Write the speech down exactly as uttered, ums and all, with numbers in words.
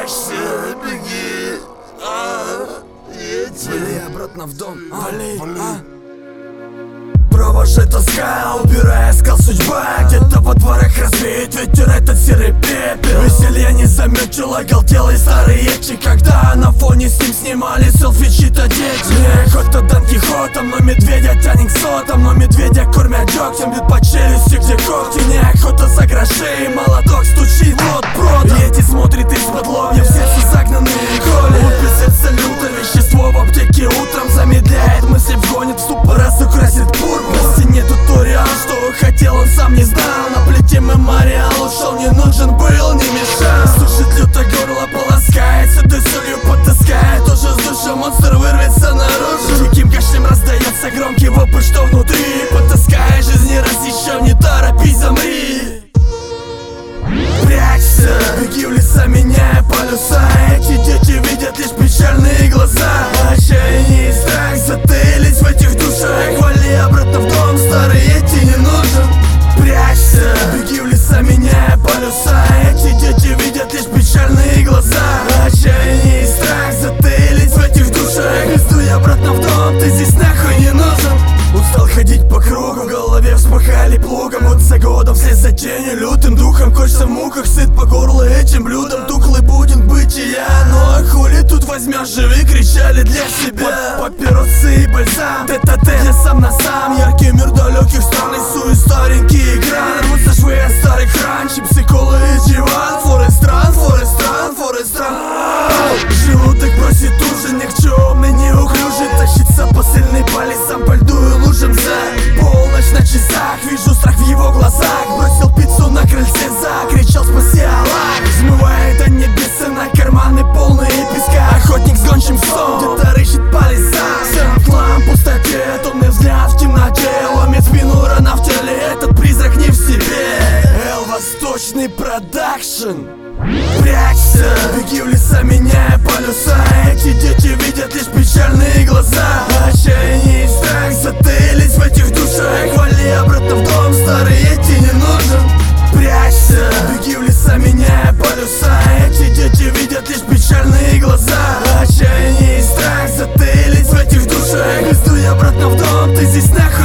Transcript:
Прячься, беги, а, едь. Вали обратно в дом, вали, вали. а. Провожай тоска, убирая скал судьба. Где-то во дворах разбит ветер этот серый пепел. Веселье не заметил, оголтелый старый эчи, когда на фоне с ним снимали селфи чьи-то дети. Неохота Дон Кихотом, но медведя тянет к сотам. Но медведя кормят дегтем, бьют по челюсти, где когти. Неохота за гроши, молоток стучит, вот продал. Эти смотрит из-под лобья, в сердце загнанные коли. Упит сердце люто, вещество в аптеке утром замедляет мысли, вгонит в ступор, раз украсит пурпур. На стене туториал, что хотел, он сам не знал. На плите мемориал ушел, не нужен был, не мешал. Сушит люто горло, полоскает, сюда солью потаскает. Тоже с душой монстр вырвется наружу. Диким кашлем раздается громкий вопль, что внутри. Потаскай жизни раз еще, не торопись, замри. Прячься, беги в леса, меняя полюса. Эти дети видят лишь печальные глаза. Отчаяние и страх затаились в этих душах. Вали обратно в дом, старый эти не нужен. Прячься, беги в леса, меняя полюса. Эти дети видят лишь печальные глаза. Отчаяние и страх затаились в этих душах. Издуй обратно в дом, ты здесь нахуй не нужен. Устал ходить по кругу, в голове вспахали плугом. Год за годом вслед за тенью, лютым духом. Хочется в муках, сыт по горло этим блюдом. Тухлый будет бытия, ну а хули тут возьмешь, живи, кричали для себя. Папиросы и бальзам, тет-а-тет, я сам на сам. Яркий мир далеких стран, рисую старенький экран. Рвутся швы от старых ран, чипсы, колы и диван. Форест стран, форест стран, форест стран. Желудок просит ужин, никчемный, неуклюжий. Тащится посыльный по лесам, по льду и лужам за полночь на часах. Вижу страх в его глазах. Бросил пиццу на крыльце, закричал спаси Аллах. Взмывает до небеса на карманы полные песка. Охотник с гончим псом где-то рыщет по лесам. Сам хлам, пустоте, томный взгляд в темноте. Ломит спину, рана в теле, этот призрак не в себе. Эл Восточный продакшн. Прячься, беги в леса, меняя полюса. Эти дети видят лишь печальные глаза. Отчаяние и страх затаились в этих душах. Вали обратно в дом, старый эти не нужен. Прячься, беги в леса, меняя полюса. Эти дети видят лишь печальные глаза. Отчаяние и страх затаились в этих душах. Издуй обратно в дом, ты здесь нахуй